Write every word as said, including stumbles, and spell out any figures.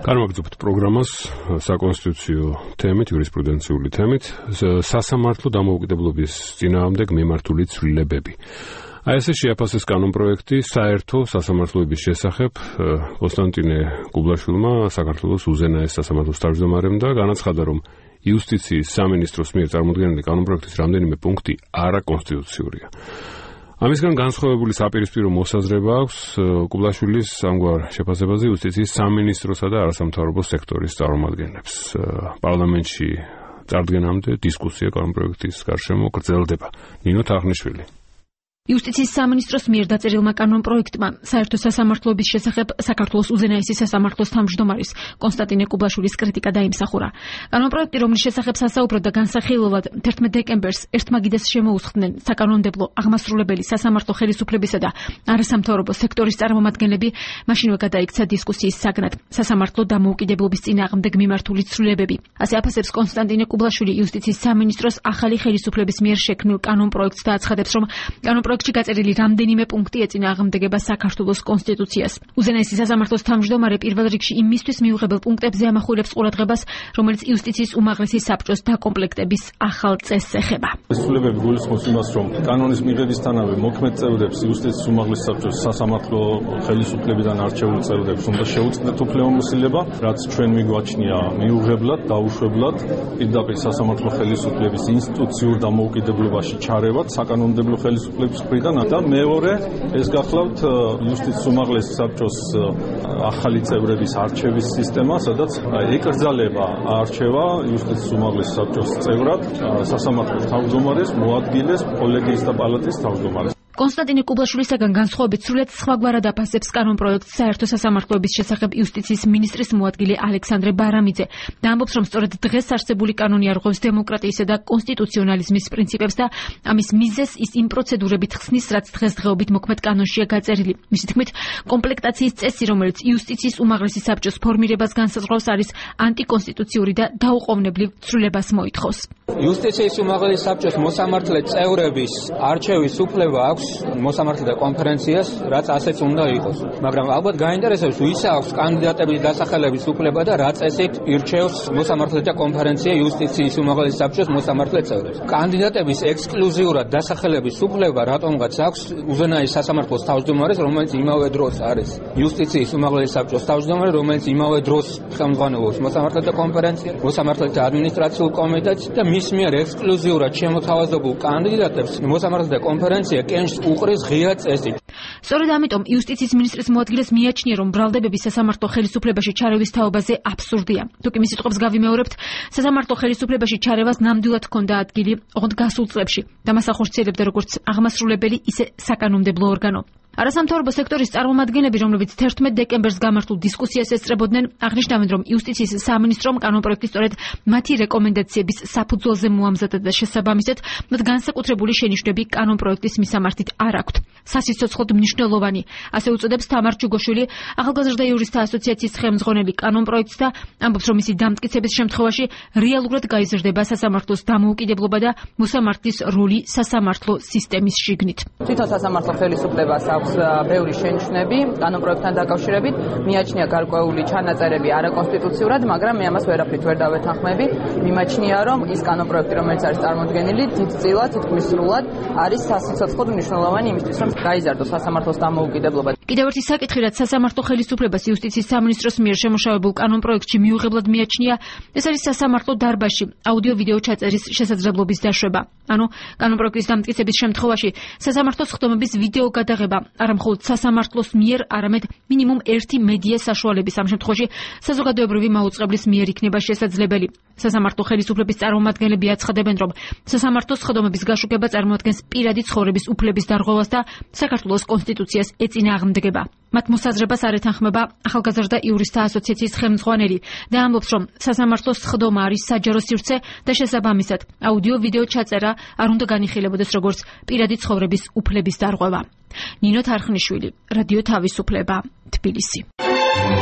Განვაგრძობთ პროგრამას საკონსტიტუციო თემით, იურისპრუდენციული თემით, სასამართლო დამოუკიდებლობის წინააღმდეგ მიმართული ცვლილებები. აი ესე შეაფასეს კანონპროექტი საერთო სასამართლოების შესახებ კონსტანტინე კუბლაშვილმა საქართველოს უზენაეს სასამართლოს თავმჯდომარემ და განაცხადა, რომ იუსტიციის სამინისტროს მიერ წარმოდგენილი კანონპროექტის რამდენიმე პუნქტი არაკონსტიტუციურია. ამისგან განსხვავებული საპირისპირო მოსაზრება აქვს კუბლაშვილის ამგვარ შეფასებაზე იუსტიციის სამინისტროსა და არასამთავრობო სექტორის წარმომადგენლებს. პარლამენტში წარდგენამდე დისკუსია კანონპროექტის გარშემო გრძელდება. ნინო თარხნიშვილი. იუსტიციის სამინისტროს მიერ დაწერილმა კანონპროექტმა საერთო სასამართლოების შესახებ საქართველოს უზენაესი სასამართლოს თავმჯდომარის კონსტანტინე კუბლაშვილის კრიტიკა დაიმსახურა. კანონპროექტი, რომლის შესახებ სასაუბროდ და განსახილველად თერთმეტ დეკემბერს ერთმაგიდას შემოუსხდნენ საკანონმდებლო აღმასრულებელი სასამართლო ხელისუფლებისა და არასამთავრობო სექტორის წარმომადგენლები, მაშინვე გადაიქცა დისკუსიის საგნად სასამართლო დამოუკიდებლობის წინააღმდეგ მიმართული ცვლილებები. ასე აფასებს კონსტანტინე კუბლაშვილი იუსტიციის სამინისტროს ახალი ხელისუფლების მიერ შექმნილ კანონპროექტს და აცხადებს, რომ პროექტში გაწერილი რამდენიმე პუნქტი ეწინააღმდეგება საქართველოს კონსტიტუციას. უზენაესი სასამართლოს თავმჯდომარე პირველ რიგში იმისთვის მიუღებელ პუნქტებზე ამახვილებს ყურადღებას, რომელიც იუსტიციის უმაღლესი საბჭოს დაკომპლექტების ახალ წესს ეხება. ცვლილებები გულისხმობს იმას, რომ კანონის მიღებისთანავე მოქმედ წევრებს იუსტიციის უმაღლესი საბჭოს სასამართლო ხელისუფლებიდან არჩეული წევრებს უნდა შეუწყდეთ უფლებამოსილება, რაც ჩვენ მიგვაჩნია მიუღებლად, დაუშვებლად, პირდაპირ სასამართლო ხელისუფლების ინსტიტუციურ დამოუკიდებლობაში ჩარევად საკანონმდებლო ხელისუფლების მხრიდან და მეორე ეს გახლავთ იუსტიციის უმაღლესი საბჭოს ახალი წევრების არჩევის სისტემა, სადაც ეკრძალება არჩევა იუსტიციის უმაღლესი საბჭოს წევრად სასამართლოს თავმჯდომარეს, მოადგილეს, კოლეგიის და პალატის თავმჯდომარეს. კონსტანტინე კუბლაშვილისაგან განსხვავებით სრულიად სხვაგვარად აფასებს კანონპროექტს საერთო სასამართლოების შესახებ იუსტიციის მინისტრის მოადგილე ალექსანდრე ბარამიძე და ამბობს, რომ სწორედ დღეს არსებული კანონი არღვევს დემოკრატიისა და კონსტიტუციონალიზმის პრინციპებს და ამის მიზეზს ის იმ პროცედურებით ხსნის, რაც დღესდღეობით მოქმედ კანონშია გაწერილი. მისი თქმით, კომპლექტაციის წესი, რომელიც იუსტიციის უმაღლესი საბჭოს ფორმირებას განსაზღვრავს, არის ანტიკონსტიტუციური და დაუყოვნებლივ ცვლილებას მოითხოვს. იუსტიციის უმაღლესი საბჭოს მოსამართლე წევრების არჩევის უფლება აქვს მოსამართლეთა კონფერენციას, რაც ასეც უნდა იყოს. მაგრამ ალბათ გაინტერესებს, ვის აქვს კანდიდატების დასახელების უფლება და რა წესით ირჩევს მოსამართლეთა კონფერენცია იუსტიციის უმაღლესი საბჭოს მოსამართლე წევრებს. კანდიდატების ექსკლუზიურად დასახელების უფლება რატომღაც აქვს უზენაეს სასამართლოს თავმჯდომარეს, რომელიც იმავე დროს არის იუსტიციის უმაღლესი საბჭოს თავმჯდომარე, რომელიც იმავე დროს ხელმძღვანელობს მოსამართლეთა კონფერენციას, მოსამართლეთა ადმინისტრაციულ კომიტეტს და მის მიერ ექსკლუზიურად შემოთავაზებულ კანდიდატებს მოსამართლეთა კონფერენცია უყრის ღია წესით. სწორედ ამიტომ იუსტიციის მინისტრის მოადგილეს მიაჩნია, რომ ბრალდებები სასამართლო ხელისუფლებაში ჩარევის თაობაზე აბსურდია. თუკი მის სიტყვებს გავიმეორებთ, სასამართლო ხელისუფლებაში ჩარევას ნამდვილად ჰქონდა ადგილი ოღონდ გასულ წლებში და მას ახორციელებდა როგორც აღმასრულებელი, ისე საკანონმდებლო ორგანო. არასამთავრობო სექტორის წარმომადგენლები, რომლებიც თერთმეტ დეკემბერს გამართულ დისკუსიას ესწრებოდნენ, აღნიშნავენ, რომ იუსტიციის სამინისტრომ კანონპროექტი სწორედ მათი რეკომენდაციების საფუძველზე მოამზადა და შესაბამისად, მათ განსაკუთრებული შენიშვნები კანონპროექტის მისამართით არ აქვთ. სასიცოცხლოდ მნიშვნელოვანი, ასე უწოდებს თამარ ჯუგოშვილი, ახალგაზრდა იურისტთა ასოციაციის ხელმძღვანელი კანონპროექტს და ამბობს, რომ მისი დამტკიცების შემთხვევაში რეალურად გაიზრდება სასამართლოს დამოუკიდებლობა და მოსამართლის როლი სასამართლო სისტემის შიგნით. თვითონ სასამართლო ხელისუფლებას ბევრი შენიშვნები კანონპროექტთან დაკავშირებით, მიაჩნია გარკვეული ჩანაწერები არაკონსტიტუციურად, მაგრამ მე ამას ვერაფრით ვერ დავეთანხმები. მიმაჩნია, რომ ის კანონპროექტი, რომელიც არის წარმოდგენილი, დიდწილად, თითქმის სრულად არის სასიცოცხლოდ მნიშვნელოვანი იმისთვის, რომ გაიზარდოს სასამართლოს დამოუკიდებლობა. კიდევ ერთი საკითხი, რაც სასამართლო ხელისუფლებას იუსტიციის სამინისტროს მიერ შემოშავებულ კანონპროექტში მიუღებლად მიაჩნია, ეს არის სასამართლო დარბაზში აუდიო-ვიდეო ჩაწერის შესაძლებლობის დაშვება. ანუ კანონპროექტის დამტკიცების შემთხვევაში სასამართლოს ხდომების ვიდეო გადაღება არა მხოლოდ სასამართლოს მიერ, არამედ მინიმუმ ერთი მედია საშუალების, ამ შემთხვევაში საზოგადოებრივი მაუწყებლის მიერ იქნება შესაძლებელი. სასამართლო ხელისუფლების წარმომადგენლები აცხადებენ, რომ სასამართლოს ხდომების გაშუქება წარმოადგენს პირადი ცხოვრების უფლების დარღვევას და საქართველოს კონსტიტუციას ეწინააღმდეგება. მათ მოსაზრებას არ ეთანხმება ახალგაზრდა იურისტთა ასოციაციის ხელმძღვანელი და ამბობს, რომ სასამართლოს ხდომა არის საჯარო სივრცე და შესაბამისად აუდიო-ვიდეო ჩაწერა არ უნდა განიხილებოდეს როგორც პირადი ცხოვრების უფლების დარღვევა. ნინო თარხნიშვილი, რადიო თავისუფლება, თბილისი.